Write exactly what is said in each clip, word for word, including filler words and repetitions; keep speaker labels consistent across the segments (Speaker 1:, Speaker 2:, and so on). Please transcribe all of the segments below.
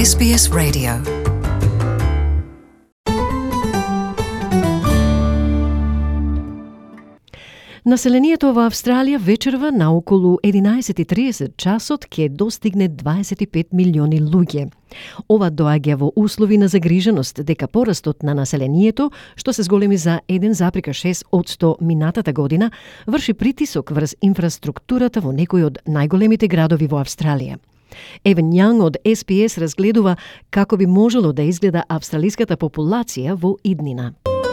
Speaker 1: Ес Би Ес Radio. Населението во Австралија вечерва на околу единаесет и тридесет часот ќе достигне дваесет и пет милиони луѓе. Ова доаѓа во услови на загриженост дека порастот на населението, што се зголеми за еден запирка шест одсто минатата година, врши притисок врз инфраструктурата во некои од најголемите градови во Австралија. Евен Јанг од Ес Би Ес разгледува како би можело да изгледа австралиската популација во иднина.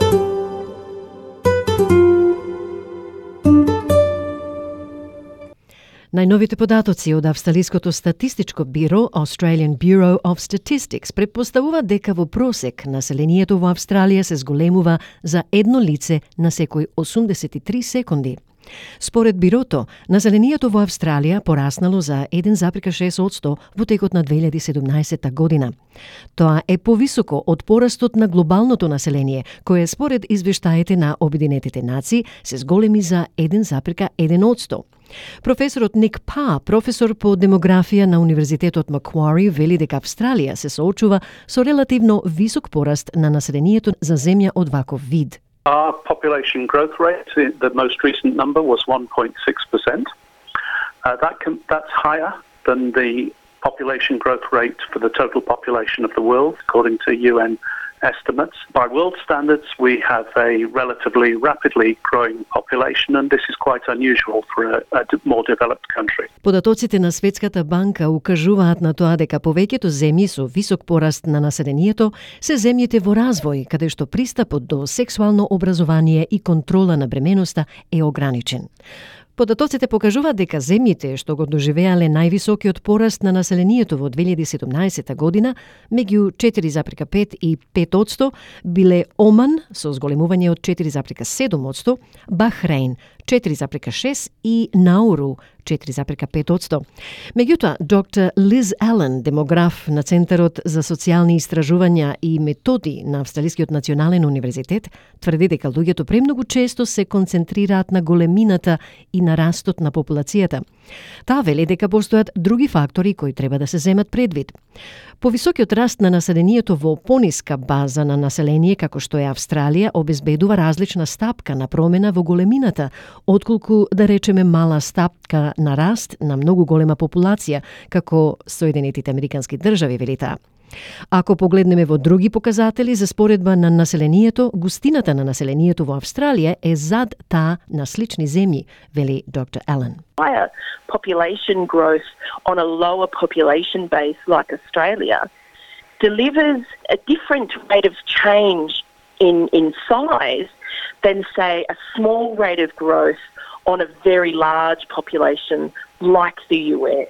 Speaker 1: Најновите податоци од Австралиското статистичко биро Australian Bureau of Statistics предпоставува дека во просек населението во Австралија се зголемува за едно лице на секој осумдесет и три секунди. Според бирото, населението во Австралија пораснало за еден запирка шест одсто во текот на две илјади и седумнаесетта година. Тоа е повисоко од порастот на глобалното население, кое според извештаите на Обединетите нации се зголеми за еден запирка еден одсто. Професорот Ник Па, професор по демографија на Универзитетот Маквари, вели дека Австралија се соочува со релативно висок пораст на населението за земја од ваков вид.
Speaker 2: Our population growth rate, the most recent number was one point six percent. Uh, that can, that's higher than the population growth rate for the total population of the world, according to U N estimates. By world standards, we have a relatively rapidly growing population, and this is quite unusual for a, a more developed country.
Speaker 1: Податоците на Светската банка укажуваат на тоа дека повеќето земји со висок пораст на населението се земјите во развој, каде што пристапот до сексуално образование и контрола на бременоста е ограничен. Податоците покажуваат дека земјите што го доживеале највисокиот пораст на населението во две илјади и седумнаесетта година, меѓу четири запирка пет и пет одсто, биле Оман со зголемување од четири запирка седум одсто, Бахрейн четири запирка шест и Науру четири запирка пет одсто. Меѓутоа, доктор Лиз Ален, демограф на Центарот за социјални истражувања и методи на Австралискиот национален универзитет, тврди дека луѓето премногу често се концентрираат на големината и на растот на популацијата. Таа вели дека постојат други фактори кои треба да се земат предвид. Повисокиот раст на населението во пониска база на население, како што е Австралија, обезбедува различна стапка на промена во големината, отколку, да речеме, мала стапка на раст на многу голема популација, како Соединетите Американски држави, вели таа. Ако погледнеме во други показатели за споредба на населението, густината на населението во Австралија е зад таа на слични земји, вели доктор Ален.
Speaker 3: Higher population growth on a lower population base like Australia delivers a different rate of change in, in size than, say, a small rate of growth on a very large population like the U S.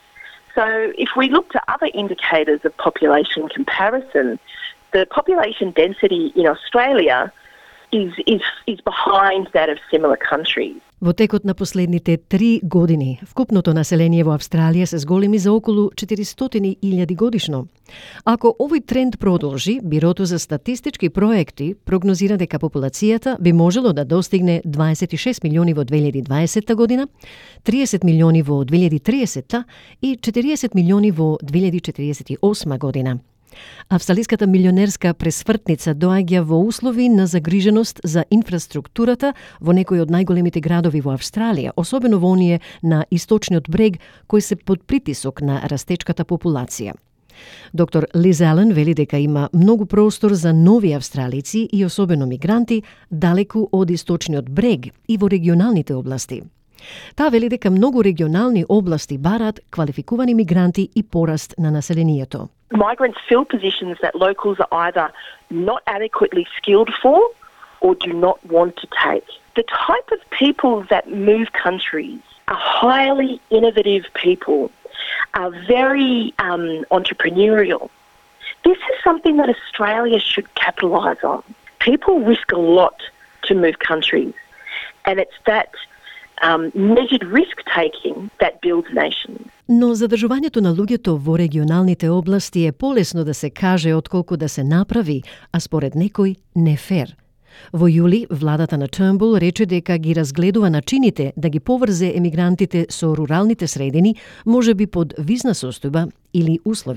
Speaker 3: So if we look to other indicators of population comparison, the population density in Australia is, is, is behind that of similar countries.
Speaker 1: Во текот на последните три години, вкупното население во Австралија се зголеми за околу четиристотини илјади годишно. Ако овој тренд продолжи, Бирото за статистички проекти прогнозира дека популацијата би можело да достигне дваесет и шест милиони во две илјади и дваесетта година, триесет милиони во две илјади и триесетта и четириесет милиони во две илјади и четириесет и осма година. Австралиската милионерска пресвртница доаѓа во услови на загриженост за инфраструктурата во некои од најголемите градови во Австралија, особено во оние на источниот брег кои се под притисок на растечката популација. Доктор Лиз Ален вели дека има многу простор за нови австралици и особено мигранти далеку од источниот брег и во регионалните области. Таа вели дека многу регионални области бараат квалификувани мигранти и пораст на населението.
Speaker 3: Migrants fill positions that locals are either not adequately skilled for or do not want to take. The type of people that move countries are highly innovative people, are very um, entrepreneurial. This is something that Australia should capitalise on. People risk a lot to move countries, and it's that um, measured risk-taking that builds nations.
Speaker 1: Но задржувањето на луѓето во регионалните области е полесно да се каже отколку да се направи, а според некој не фер. Во јули, владата на Turnbull рече дека ги разгледува начините да ги поврзе емигрантите со руралните средини, можеби под визна состојба или услови.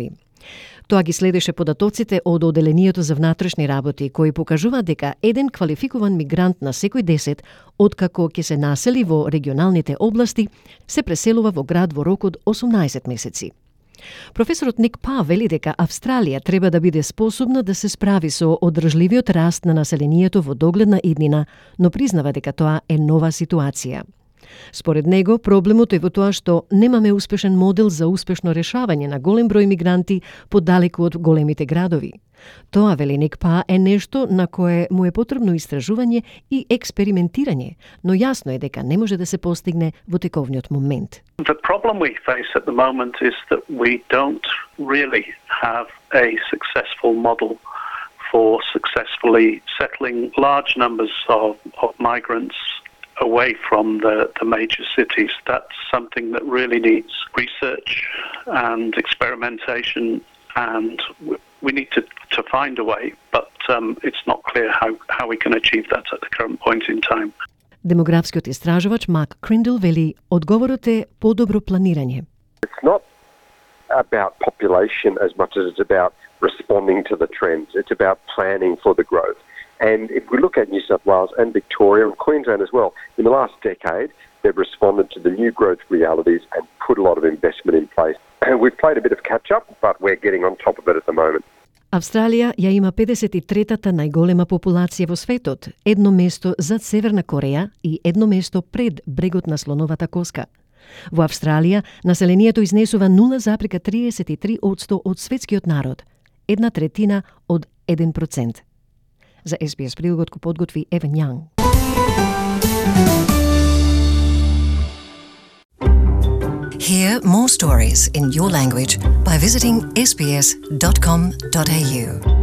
Speaker 1: Тоа ги следеше податоците од Оделението за внатрешни работи, кои покажуваат дека еден квалификуван мигрант на секој десет, откако ќе се насели во регионалните области, се преселува во град во рок од осумнаесет месеци. Професорот Ник Па вели дека Австралија треба да биде способна да се справи со одржливиот раст на населението во догледна иднина, но признава дека тоа е нова ситуација. Според него, проблемот е во тоа што немаме успешен модел за успешно решавање на голем број мигранти подалеку од големите градови. Тоа, вели Ник Па, е нешто на кое му е потребно истражување и експериментирање, но јасно е дека не може да се постигне во тековниот момент.
Speaker 2: The problem we face at the moment is that we don't really have a successful model for successfully settling large numbers of, of migrants away from the, the major cities. That's something that really needs research and experimentation, and we need to, to find a way, but um, it's not clear how, how we can achieve that at the current point in time.
Speaker 1: Демографскиот истражувач Мак Криндл вели, одговорот е подобро планирање.
Speaker 4: It's not about population as much as it's about responding to the trends. It's about planning for the growth. And if we look at New South Wales and Victoria and Queensland as well, in the last decade, they've responded to the new growth realities and put a lot of investment in place. And we've played a bit of catch-up, but we're getting on top of it at the moment.
Speaker 1: Австралија ја има педесет и третата најголема популација во светот, едно место зад Северна Кореја и едно место пред брегот на слоновата коска. Во Австралија населението изнесува нула запрека триесет и три одсто од светскиот народ, една третина од еден процент. За Ес Би Ес прилогот го подготви Еван Јанг.
Speaker 5: Hear more stories in your language by visiting s b s dot com dot a u.